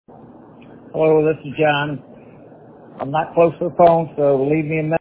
Hello, this is John. I'm not close to the phone, so leave me a message.